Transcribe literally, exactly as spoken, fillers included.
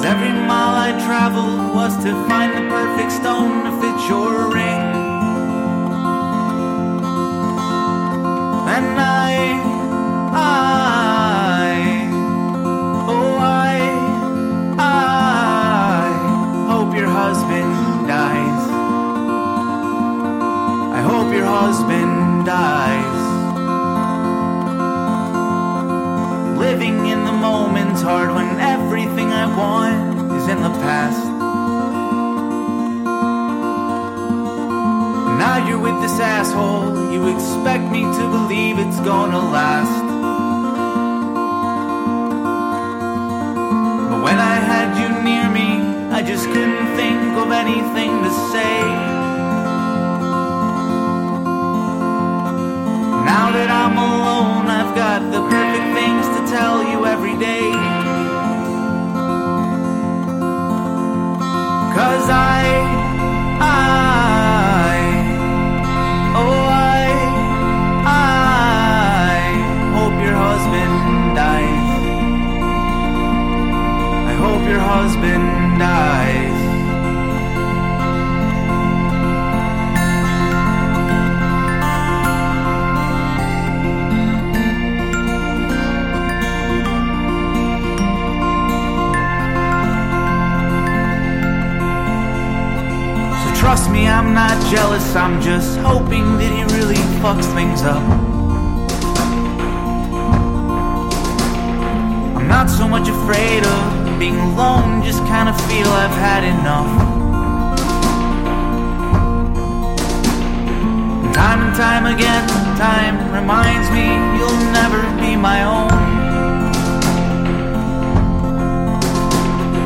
Every mile I traveled was to find the perfect stone to fit your ring. And I, I, oh I, I hope your husband dies. I hope your husband dies. Living in the moment's hard when everything I want is in the past. Now you're with this asshole, you expect me to believe it's gonna last. But when I had you near me, I just couldn't think of anything to say. Now that I'm alone, I've got the perfect things to tell you every day. Cause I, I, oh I, I hope your husband dies. I hope your husband dies. Trust me, I'm not jealous, I'm just hoping that he really fucks things up. I'm not so much afraid of being alone, just kinda feel I've had enough. And time and time again, time reminds me you'll never be my own.